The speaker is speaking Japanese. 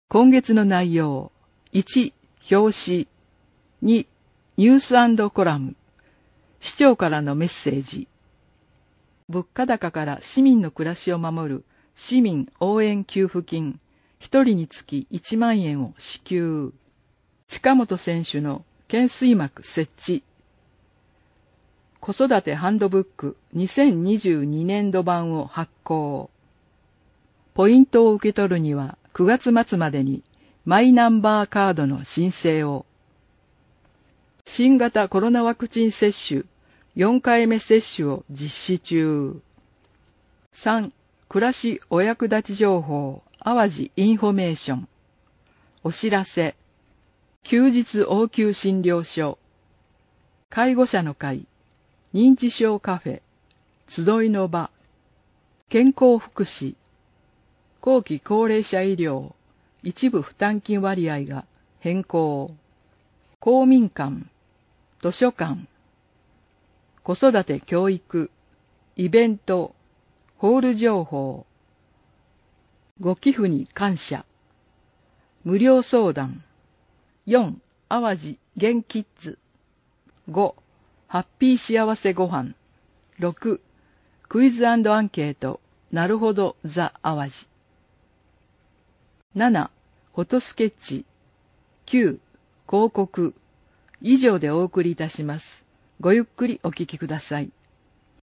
今月の内容。1、表紙。2、ニュース&コラム。市長からのメッセージ。物価高から市民の暮らしを守る市民応援給付金、1人につき1万円を支給。近本選手の懸垂幕設置。子育てハンドブック2022年度版を発行。ポイントを受け取るには9月末までにマイナンバーカードの申請を。新型コロナワクチン接種4回目接種を実施中。3. 暮らしお役立ち情報淡路インフォメーション。お知らせ。休日応急診療所。介護者の会。認知症カフェ。集いの場。健康福祉。後期高齢者医療。一部負担金割合が変更。公民館。図書館。子育て教育。イベント。ホール情報。ご寄付に感謝。無料相談。4. 淡路ゲンキッズ。5. ハッピー幸せごはん。6. クイズ&アンケート。なるほどザ淡路。7. フォトスケッチ。9. 広告。以上でお送りいたします。ごゆっくりお聞きください。